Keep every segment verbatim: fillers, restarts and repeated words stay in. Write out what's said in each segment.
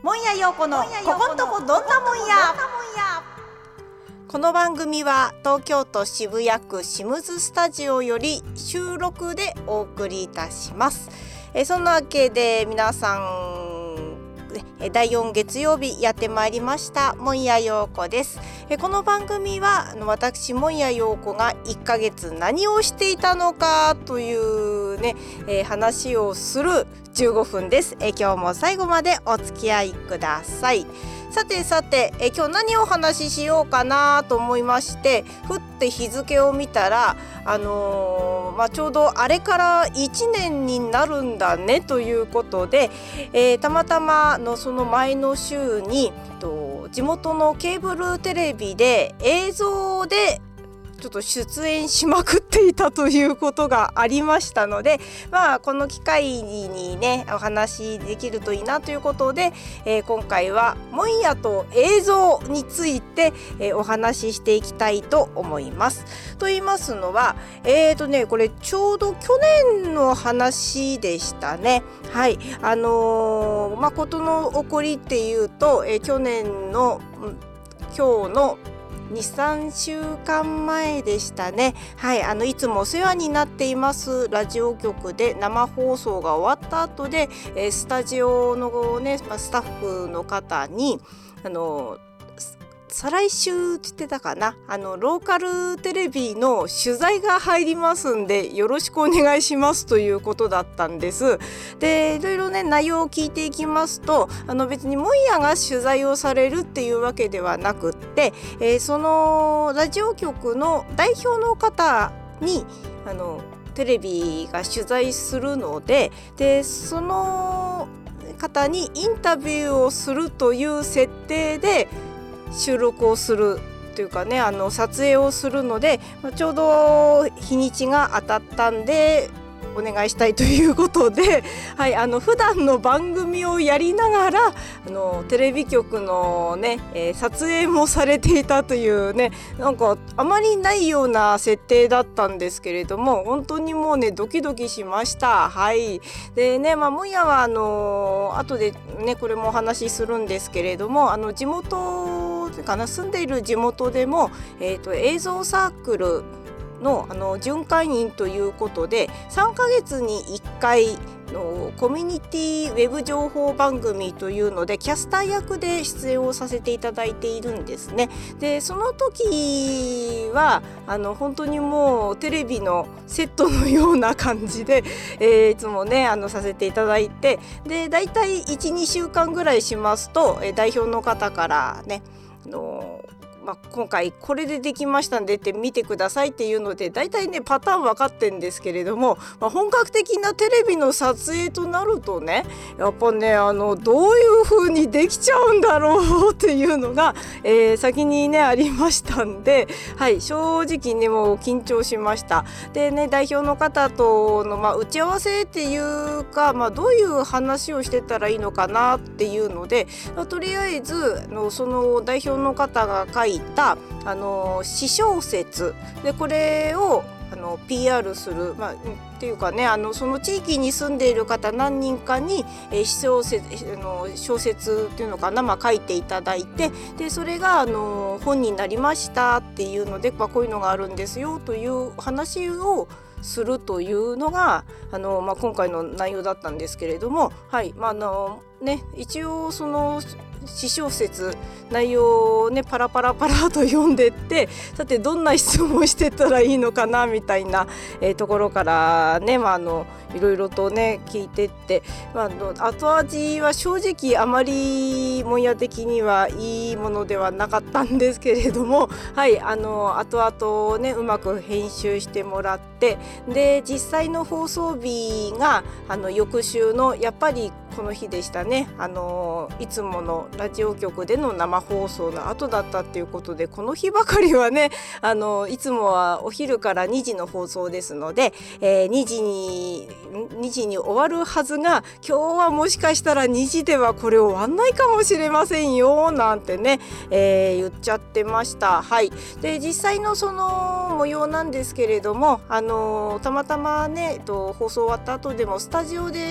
もんやようこのここんとこどんなもんや。この番組は東京都渋谷区シムズスタジオより収録でお送りいたします。えそんなわけで皆さんだいよん月曜日やってまいりましたもんやようこです。えこの番組は私もんやようこがいっかげつ何をしていたのかというね、えー、話をするじゅうごふんです。え今日も最後までお付き合いください。さてさてえ今日何をお話ししようかなと思いまして、ふって日付を見たら、あのーまあ、ちょうどあれからいちねんになるんだねということで、えー、たまたまのその前の週にと地元のケーブルテレビで映像でちょっと出演しまくっていたということがありましたので、まあこの機会にねお話できるといいなということで、えー、今回はもんやと映像について、えー、お話ししていきたいと思います。と言いますのは、えーとねこれちょうど去年の話でしたね。はい、あのー、まあ事の起こりっていうと、えー、去年の、うん、今日のにさんしゅうかんまえでしたね。はい、あのいつもお世話になっていますラジオ局で生放送が終わった後で、えー、スタジオのねスタッフの方にあの再来週って言ってたかな、あのローカルテレビの取材が入りますんでよろしくお願いしますということだったんです。でいろいろね内容を聞いていきますと、あの別にもんやが取材をされるっていうわけではなくって、えー、そのラジオ局の代表の方にあのテレビが取材するので、でその方にインタビューをするという設定で収録をするというかね、あの撮影をするので、ちょうど日にちが当たったんでお願いしたいということで、はい、あの普段の番組をやりながらあのテレビ局のね、えー、撮影もされていたというね、なんかあまりないような設定だったんですけれども、本当にもうねドキドキしました。はい。でね、まあもんやはあの後でねこれもお話しするんですけれども、あの地元かな住んでいる地元でも、えーと、映像サークルの、あの巡回員ということでさんかげつにいっかいのコミュニティウェブ情報番組というのでキャスター役で出演をさせていただいているんですね。でその時はあの本当にもうテレビのセットのような感じで、えー、いつもねあのさせていただいて、でだいたい いちにしゅうかんぐらいしますと、えー、代表の方からねのまあ、今回これでできましたんでって見てくださいっていうのでだいたいねパターン分かってんですけれども、まあ、本格的なテレビの撮影となるとねやっぱねあのどういう風にできちゃうんだろうっていうのが、えー、先にねありましたんで、はい、正直ねもう緊張しました。でね代表の方との、まあ、打ち合わせっていうか、まあ、どういう話をしてたらいいのかなっていうので、まあ、とりあえずのその代表の方が書いていたあの私小説でこれをあの ピーアール する、まあ、っていうかねあのその地域に住んでいる方何人かに、えー、私小説あの小説っていうのかな、まあ、書いていただいて、でそれがあの本になりましたっていうので、まあ、こういうのがあるんですよという話をするというのがあの、まあ、今回の内容だったんですけれども、はい、まああのね、一応その私小説内容をねパラパラパラと読んでって、さてどんな質問してたらいいのかなみたいな、えー、ところからね、まあ、あのいろいろとね聞いてって、まあ、あの後味は正直あまりもんや的にはいいものではなかったんですけれども、はい、あの後々ねうまく編集してもらって、で実際の放送日があの翌週のやっぱりこの日でしたね。あのいつものラジオ局での生放送の後だったっていうことで、この日ばかりはねあのいつもはお昼からにじの放送ですので、えー、にじににじに終わるはずが今日はもしかしたらにじではこれ終わんないかもしれませんよなんてね、えー、言っちゃってました。はい。で実際のその模様なんですけれども、あのたまたまね、えっと、放送終わった後でもスタジオで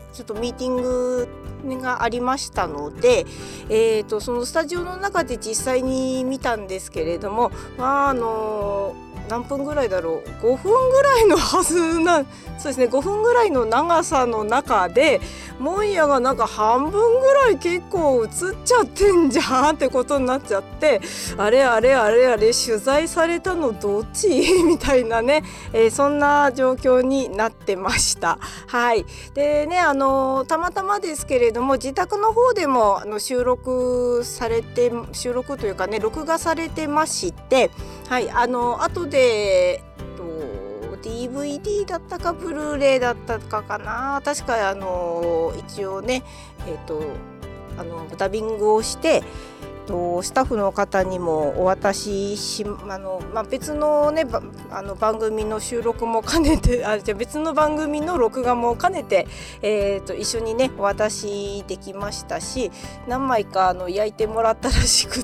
ちょっとミーティングがありましたので、えー、とそのスタジオの中で実際に見たんですけれども、まああの何分ぐらいだろう、ごふんぐらいのはずな、そうですね、ごふんぐらいの長さの中でモンヤがなんか半分ぐらい結構映っちゃってんじゃんってことになっちゃって、あれあれあれあれ取材されたのどっちみたいなね、えー、そんな状況になってました。はい。でね、あのたまたまですけれども自宅の方でもあの収録されて収録というかね録画されてまして、はい、あの後でえっと ディーブイディー だったかブルーレイだったかかな、確かあの一応ねえっとあのダビングをしてスタッフの方にもお渡ししあの、まあ、別のねあの番組の収録も兼ねてあじゃ別の番組の録画も兼ねて、えー、と一緒にねお渡しできましたし、何枚かあの焼いてもらったらしくって、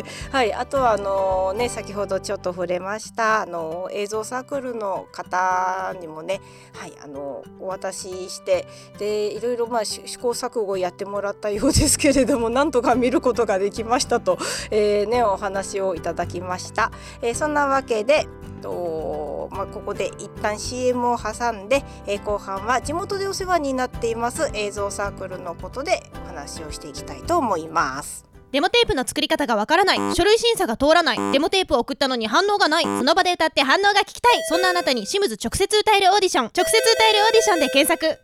はい、あとはあの、ね、先ほどちょっと触れましたあの映像サークルの方にもね、はい、あのお渡ししてでいろいろまあ試行錯誤やってもらったようですけれども、なんとか見ることができましたと、えーね、お話をいただきました。えー、そんなわけでと、まあ、ここで一旦 シーエム を挟んで、えー、後半は地元でお世話になっています映像サークルのことでお話をしていきたいと思います。 デモテープの作り方がわからない、書類審査が通らない、デモテープを送ったのに反応がない、その場で歌って反応が聞きたい、そんなあなたにシムズ直接歌えるオーディション、直接歌えるオーディションで検索。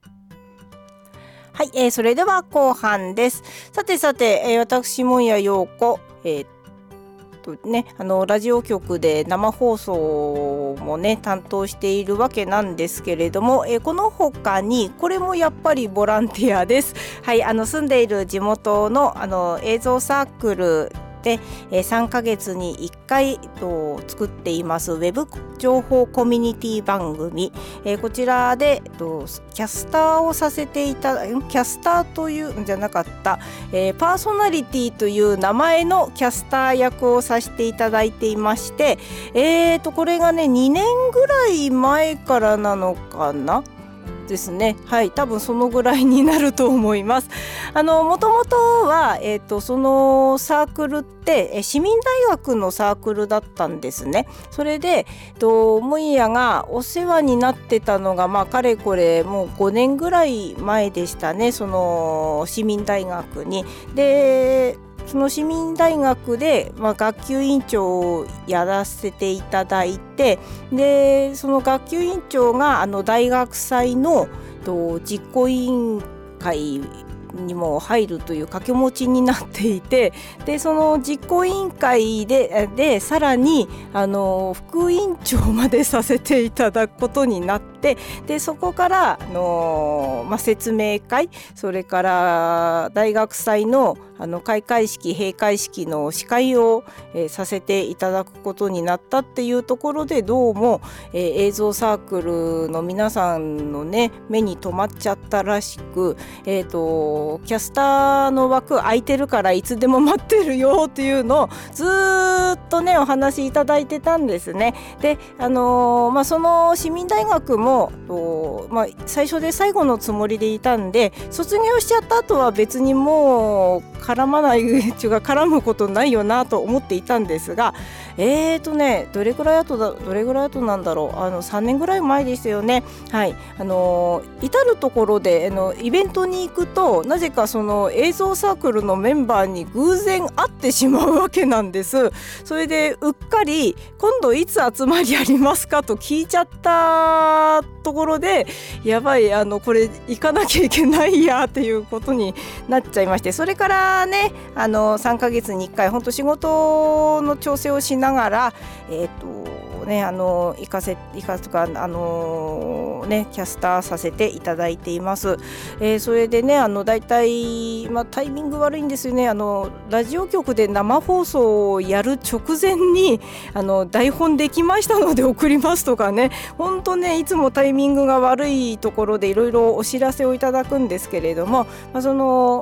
はい、えー、それでは後半です。さてさて、えー、私もんやようこ、えーとね、あのラジオ局で生放送もね担当しているわけなんですけれども、えー、この他にこれもやっぱりボランティアです。はい、あの住んでいる地元のあの映像サークルで、えー、さんかげつにいっかいと作っていますウェブ情報コミュニティ番組、えー、こちらでとキャスターをさせていたキャスターというんじゃなかった、えー、パーソナリティという名前のキャスター役をさせていただいていまして、えーとこれがねにねんぐらい前からなのかなですね。はい、多分そのぐらいになると思います。あのもともとは、えーと、そのサークルって市民大学のサークルだったんですね。それでともんやがお世話になってたのが、まあ、かれこれもうごねんぐらい前でしたね。その市民大学にでその市民大学で、まあ、学級委員長をやらせていただいて、でその学級委員長があの大学祭のと実行委員会にも入るという掛け持ちになっていて、でその実行委員会 で, でさらにあの副委員長までさせていただくことになって、でそこからあの、まあ、説明会、それから大学祭のあの開会式閉会式の司会を、えー、させていただくことになったっていうところで、どうも、えー、映像サークルの皆さんのね目に留まっちゃったらしく、えーとキャスターの枠空いてるからいつでも待ってるよっていうのをずっとねお話しいただいてたんですね。で、あのーまあ、その市民大学もと、まあ、最初で最後のつもりでいたんで、卒業しちゃった後は別にもう絡まないっていうか絡むことないよなと思っていたんですが、えーとねどれぐらい後だどれぐらい後なんだろう、あのさんねんぐらい前ですよね。はい、あのー、至るところであのイベントに行くとなぜかその映像サークルのメンバーに偶然会ってしまうわけなんです。それでうっかり今度いつ集まりありますかと聞いちゃったところで、やばい、あのこれ行かなきゃいけないやっていうことになっちゃいまして、それからねあのさんかげつにいっかい本当仕事の調整をしながらえっとね、あの行かせ行かすかあのねキャスターさせていただいています。えー、それでねあのだいたい、まあ、タイミング悪いんですよね。あのラジオ局で生放送をやる直前にあの台本できましたので送りますとかね、本当ねいつもタイミングが悪いところでいろいろお知らせをいただくんですけれども、まあ、その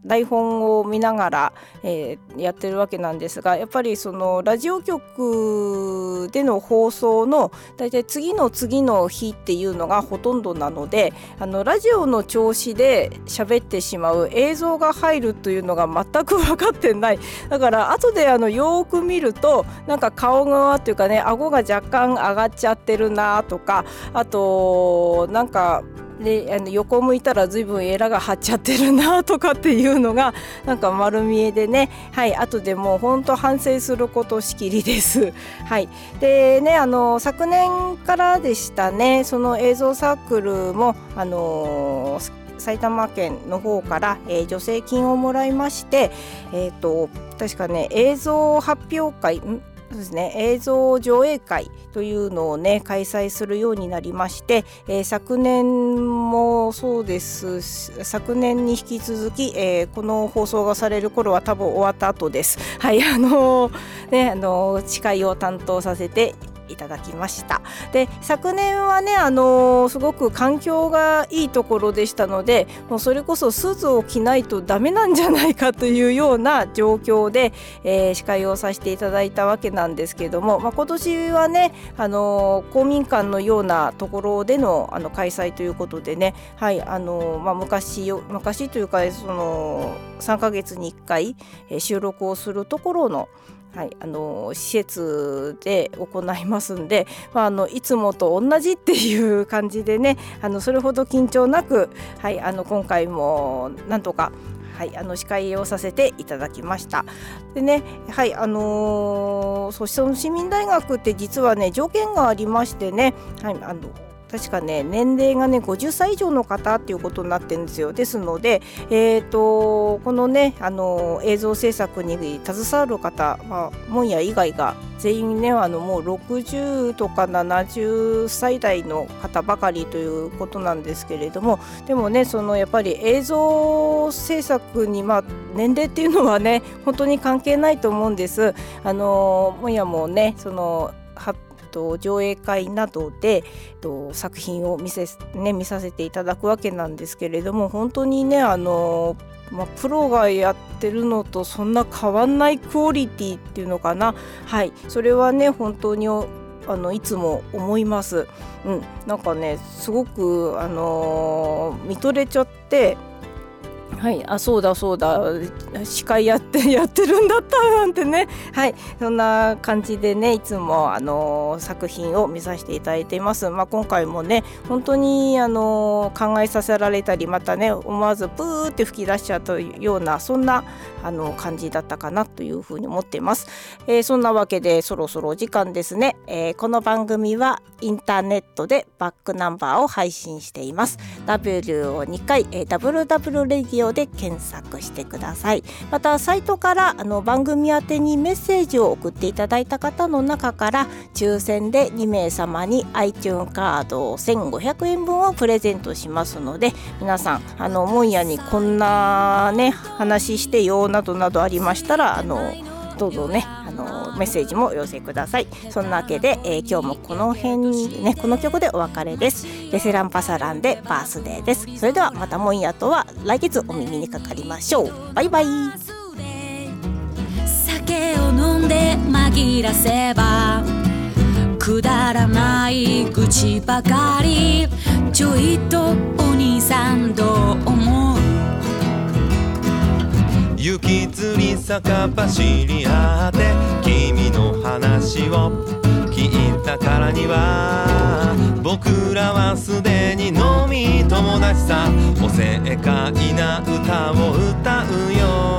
台本を見ながら、えー、やってるわけなんですが、やっぱりそのラジオ局での放送のだいたい次の次の日っていうのがほとんどなので、あのラジオの調子で喋ってしまう、映像が入るというのが全く分かってない。だから後であのよく見るとなんか顔側というかね、顎が若干上がっちゃってるなとか、あとなんかであの横向いたら随分エラが張っちゃってるなとかっていうのがなんか丸見えでね、はい、後でもう本当反省することしきりです。はい、でね、あの昨年からでしたね、その映像サークルもあの埼玉県の方から、えー、助成金をもらいまして、えーと、確かね映像発表会んそうですね、映像上映会というのをね開催するようになりまして、えー、昨年もそうです。昨年に引き続き、えー、この放送がされる頃は多分終わった後です。はい、あのー、ね、あのー、司会を担当させていただきました。で、昨年はね、あのー、すごく環境がいいところでしたので、もうそれこそスーツを着ないとダメなんじゃないかというような状況で、えー、司会をさせていただいたわけなんですけども、まあ、今年はね、あのー、公民館のようなところでの、あの開催ということでね、はい、あのーまあ、昔よ昔というかそのさんかげつにいっかい、えー、収録をするところのはい、あの施設で行いますんで、まあ、あのいつもと同じっていう感じでね、あのそれほど緊張なく、はい、あの今回もなんとか、はい、あの司会をさせていただきました。でね、はい、あのー、そしてその市民大学って実はね条件がありましてね、はい、あの確かね年齢がねごじゅっさい以上の方っていうことになってるんですよ。ですので、えー、とこのねあの映像制作に携わる方、まあ、門や以外が全員ねあのもうろくじゅうとかななじゅっさい代の方ばかりということなんですけれども、でもねそのやっぱり映像制作に、まあ、年齢っていうのはね本当に関係ないと思うんです。あの門やもねその上映会などで作品を見せ、ね、見させていただくわけなんですけれども、本当にねあの、まあ、プロがやってるのとそんな変わんないクオリティっていうのかな、はい、それはね本当にあのいつも思います。うん、なんかねすごくあの見とれちゃって、はい、あそうだそうだ司会やってやってるんだったなんてね、はい、そんな感じでねいつもあの作品を見させていただいています。まあ、今回もね本当にあの考えさせられたり、またね思わずプーって吹き出しちゃうというようなそんなあの感じだったかなというふうに思っています。えー、そんなわけでそろそろお時間ですね。えー、この番組はインターネットでバックナンバーを配信しています。 W をにかい、えー、ダブルダブルレディオで検索してください。またサイトからあの番組宛てにメッセージを送っていただいた方の中から抽選でにめいさまに iTunes カードせんごひゃくえんぶんをプレゼントしますので、皆さんあの門やにこんなね話してよなどなどありましたらあのどうぞねあのメッセージもお寄せください。そんなわけで、えー、今日もこの辺でねこの曲でお別れです。レセランパサランでバースデーです。それではまた門やとは来月お耳にかかりましょう。バイバイ。 酒を飲んで紛らせばくだらない愚痴ばかり、ちょいとお兄さんどう思う？ 雪吊り坂走り合って君の話を聞いたからには僕らはすでに飲み友達さ、おせっかいな歌を歌うよ。